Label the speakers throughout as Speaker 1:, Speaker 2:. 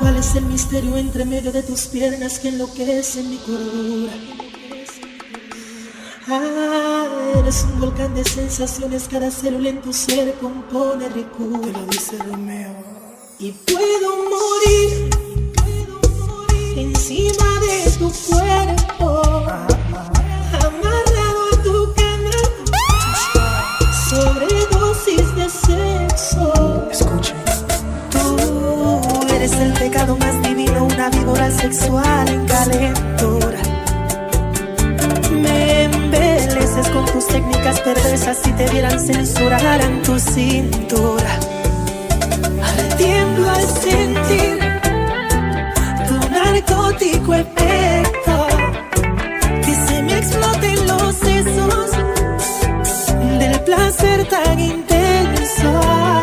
Speaker 1: ¿Cuál es el misterio entre medio de tus piernas que enloquece mi cordura? Eres un volcán de sensaciones, cada célula en tu ser compone ricura. Te lo dice Romeo. Y puedo morir encima de tu cuerpo, amarrado a tu cama, sobredosis de sexo.
Speaker 2: Escuche.
Speaker 1: Tú eres el pecado más divino, una víbora sexual en calentura. Me embeleces con tus técnicas perversas, si te vieran censuraran tu cintura. Tiemblo al sentir tu narcótico efecto, que se me exploten los sesos del placer tan intenso.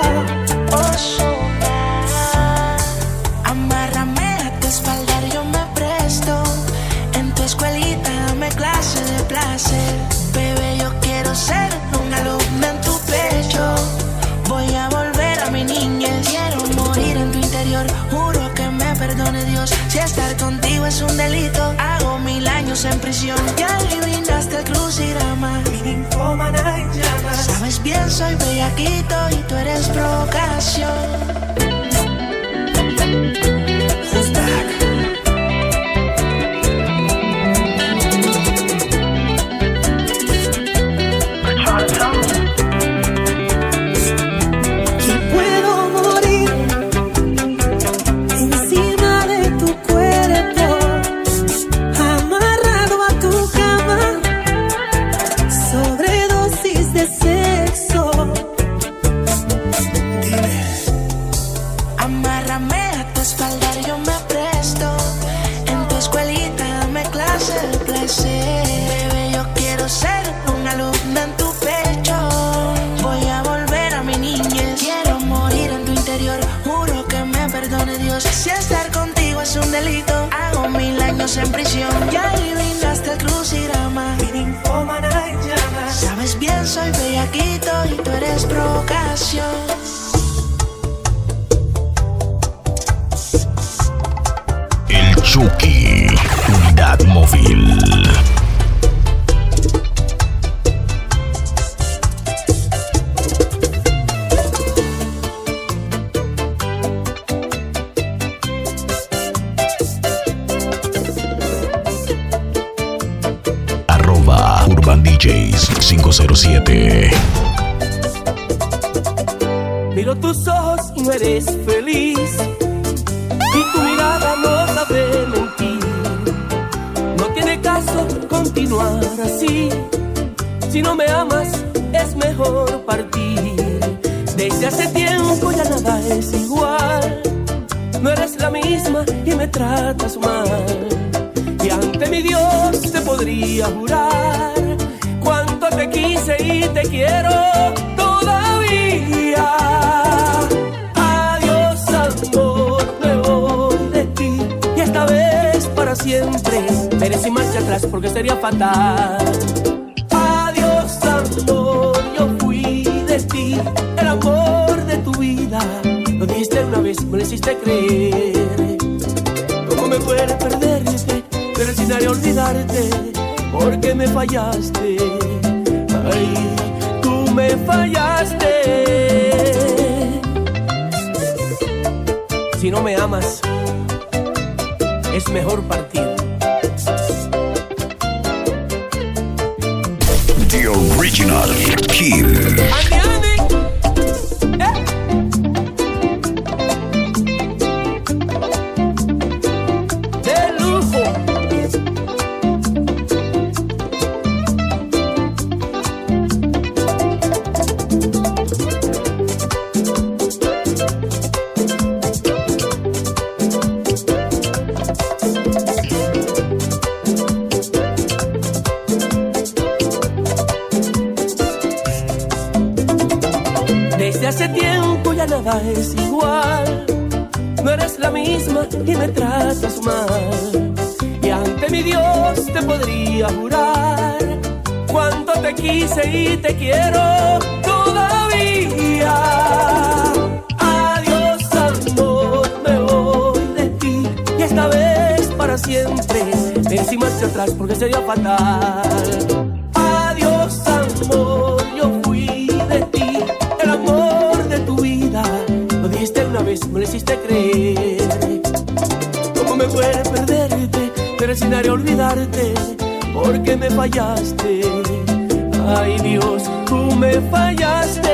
Speaker 3: Amárrame a tu espalda, yo me presto. En tu escuelita dame clase de placer. Bebé, yo quiero ser un alumno en tu pecho. Voy a volver a mi niñez. Quiero morir en tu interior. Juro que me perdone Dios. Si estar contigo es un delito, hago 1000 años en prisión. Ya adivinaste el crucigrama,
Speaker 1: Mi ninfómana en llamas.
Speaker 3: sabes bien, soy bellaquito y tú eres provocación.
Speaker 1: Who's back? Y puedo morir encima de tu cuerpo, amarrado a tu cama, sobredosis de sexo. Dime.
Speaker 3: Amárrame a tu espalda, yo me presto. En tu escuelita dame clase de placer. Bebé, yo quiero ser un alumno en tu pecho. Voy a volver a mi niñez. Quiero morir en tu interior. Juro que me perdone Dios. Si estar contigo es un delito, hago 1000 años en prisión. Ya adivinaste el crucigrama,
Speaker 1: Mi ninfómana en llamas.
Speaker 3: sabes bien, soy bellaquito y tú eres provocación.
Speaker 4: El Chucky, unidad móvil. Urban DJs 507.
Speaker 5: Miro tus ojos y no eres feliz, y tu mirada no sabe mentir. No tiene caso continuar así. Si no me amas, es mejor partir. Desde hace tiempo ya nada es igual. No eres la misma y me tratas mal. Y ante mi Dios te podría jurar cuánto te quise y te quiero todavía. Adiós, amor, me voy de ti, y esta vez para siempre. Veré sin marcha atrás porque sería fatal. Adiós, amor, yo fui de ti, el amor de tu vida. Lo dijiste una vez, me lo hiciste creer. ¿Cómo me puede perderte? Pero sin olvidarte, porque me fallaste. Ay, tú me fallaste. Si no me amas, es mejor partir.
Speaker 4: The Original Kill.
Speaker 5: Hace tiempo ya nada es igual. No eres la misma y me tratas mal. Y ante mi Dios te podría jurar cuánto te quise y te quiero todavía. Adiós, amor, me voy de siempre, ven sin marcha atrás porque sería fatal. Adiós amor, yo fui de ti, el amor de tu vida. Lo dijiste una vez, me lo hiciste creer. Cómo me duele perderte, pero sin dar a olvidarte, porque me fallaste. Ay Dios, tú me fallaste.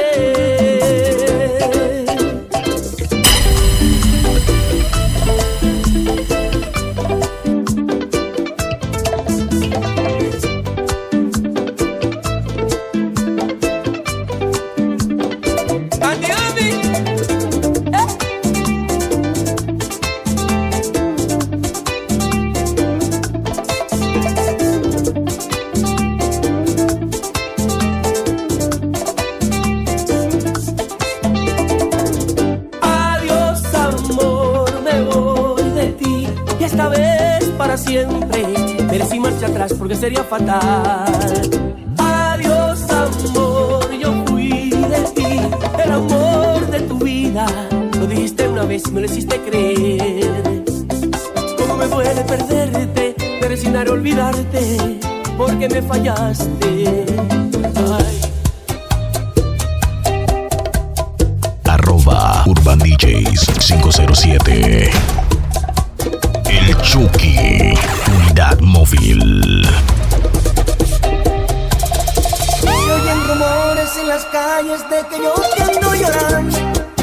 Speaker 5: Siempre, pero sin marcha atrás porque sería fatal. Adiós amor, yo fui de ti, el amor de tu vida. Lo dijiste una vez y me lo hiciste creer. Cómo me duele perderte, pero sin dar a olvidarte, porque me fallaste. Ay.
Speaker 4: Urban DJs 507. El Chucky, unidad móvil.
Speaker 1: Se oyen rumores en las calles de que yo te ando llorando.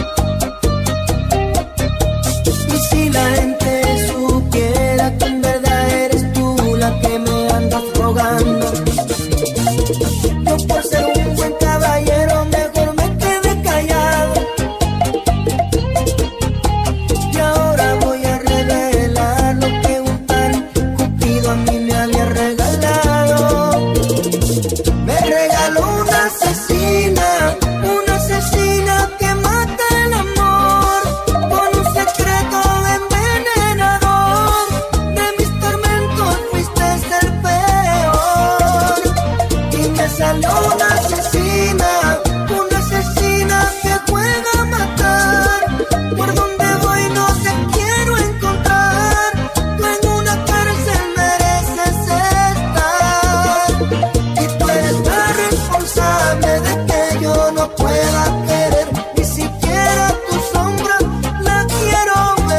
Speaker 1: Y si la gente supiera que en verdad eres tú la que me andas rogando. Yo por ser un buen caballero mejor me quedé callado. Y ahora voy a revelar lo que un tal Cupido a mí me había regalado. Me regaló una asesina que mata el amor, con un secreto envenenador. De mis tormentos fuiste el peor. Y me salió una asesina que juega a matar. Por donde voy no te quiero encontrar. Tú en una cárcel mereces estar. Y tú eres la responsable de que yo no pueda querer. Ni siquiera tu sombra la quiero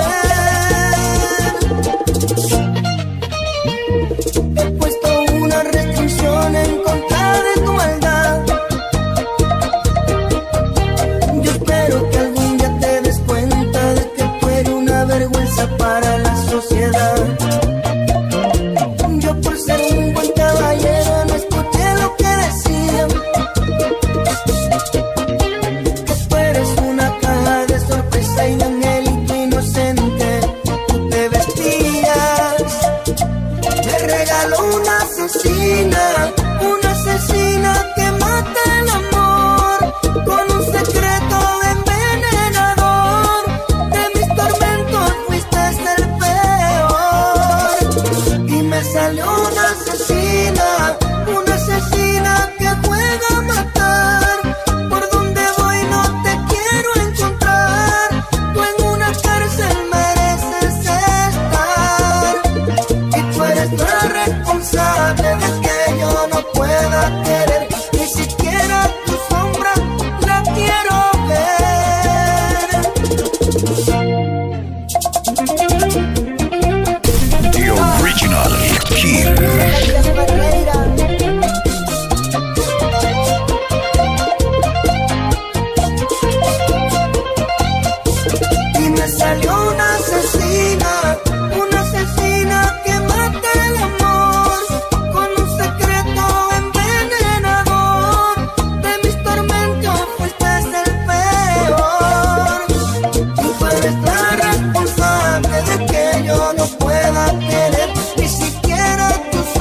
Speaker 1: ver. He puesto una restricción en contra de tu maldad. Yo espero que algún día te des cuenta de que tú eres una vergüenza para la sociedad. Yo por ser un buen caballero no escuché lo que decían. Que tú eres una caja de sorpresa y de angelito inocente tú te vestías. Me regaló una asesina que mata el amor, con un secreto envenenador. De mis tormentos fuiste el peor. Y me salió una asesina que juega a matar. Por donde voy no te quiero encontrar. Tú en una cárcel mereces estar. Y tú eres la responsable de que yo no pueda querer. Ni siquiera tu sombra la quiero
Speaker 4: The Original Kid.
Speaker 1: Y me salió una asesina que mata el amor, con un secreto envenenador. De mis tormentos fuiste el peor. Y tú eres la responsable de que yo no pueda querer. Ni siquiera tu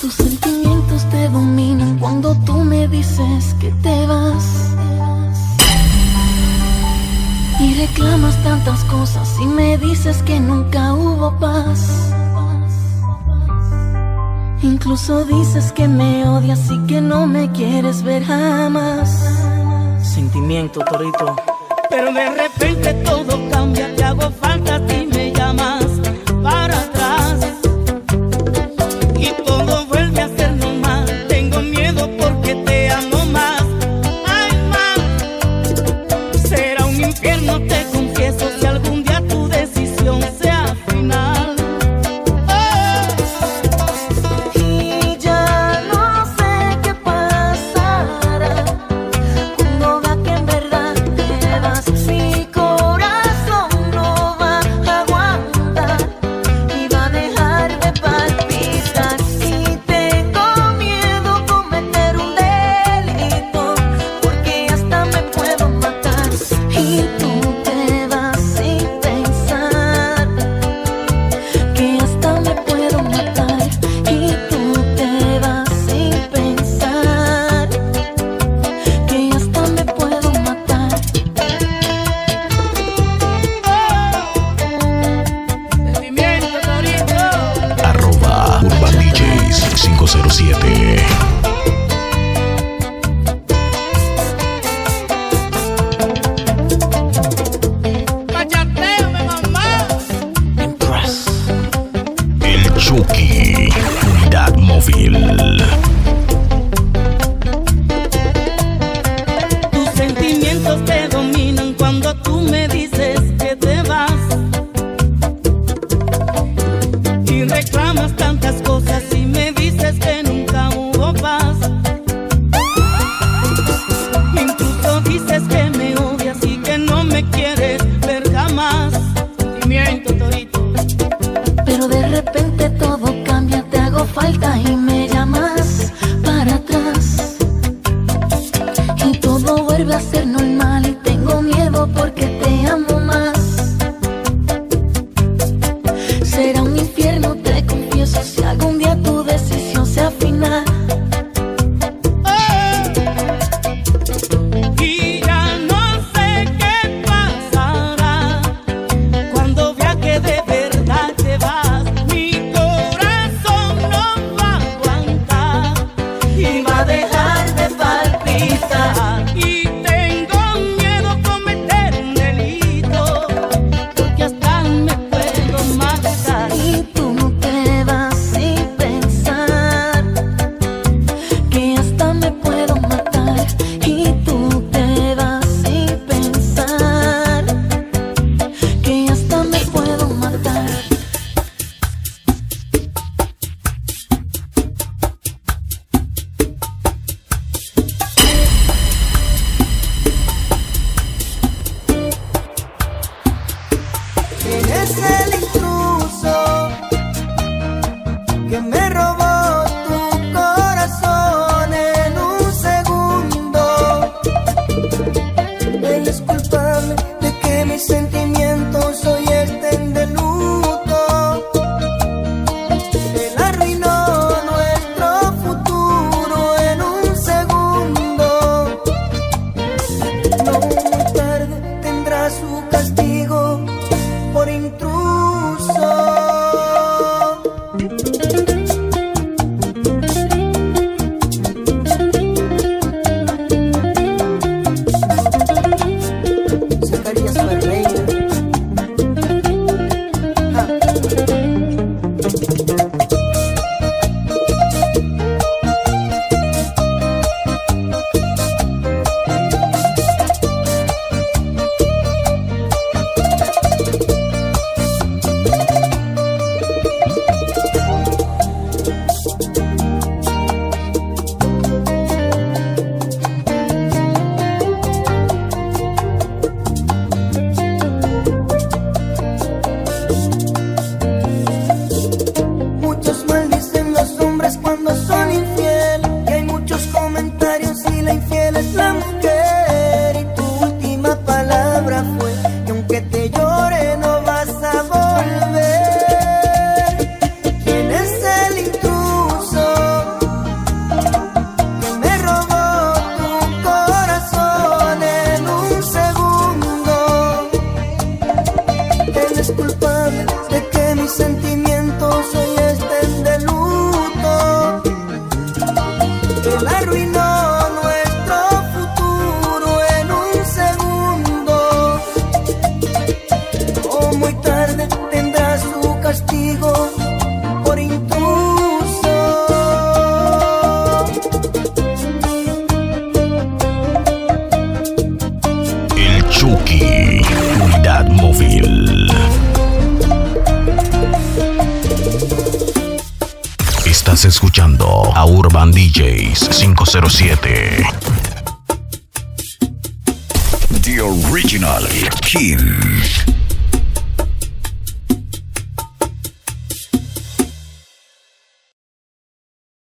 Speaker 2: Tus sentimientos te dominan cuando tú me dices que te vas. Y reclamas tantas cosas y me dices que nunca hubo paz. Incluso dices que me odias y que no me quieres ver jamás.
Speaker 5: Sentimiento, Torito. Pero de repente todo cambia, te hago falta, a ti me llamas para atrás. Y todo vuelve a ser normal, tengo miedo porque te amo más. Ay, más, será un infierno, te confieso, si algún día tu decisión sea final.
Speaker 2: Y ya no sé qué pasará cuando vea que en verdad te vas. Mi corazón no va a aguantar y va a dejar de palpitar. Y tengo miedo cometer un delito porque hasta me puedo matar. Y tú te vas sin pensar que hasta me puedo matar. Y tú te vas sin pensar que hasta me puedo matar.
Speaker 5: Sentimiento, Torito.
Speaker 4: @UrbanDJs 507.
Speaker 5: Machateo, mi mamá.
Speaker 4: El Chucky, unidad móvil.
Speaker 5: Tus sentimientos te dominan cuando tú me dices que te vas. Y reclamas tantas cosas y me dices que nunca hubo paz. Incluso dices que me odias y que no me quieres ver jamás. Sentimiento, Torito.
Speaker 2: Pero de repente todo cambia, te hago falta y me llamas para atrás. Y todo vuelve a ser normal y tengo miedo porque te amo más. Será un infierno, te confieso, si algún día tu decisión sea final.
Speaker 5: Y ya no sé qué pasará cuando vea que de verdad te vas. Mi corazón no va a
Speaker 1: contigo por intruso.
Speaker 4: El Chucky, unidad móvil. Estás escuchando a Urban DJs 507. The Original King.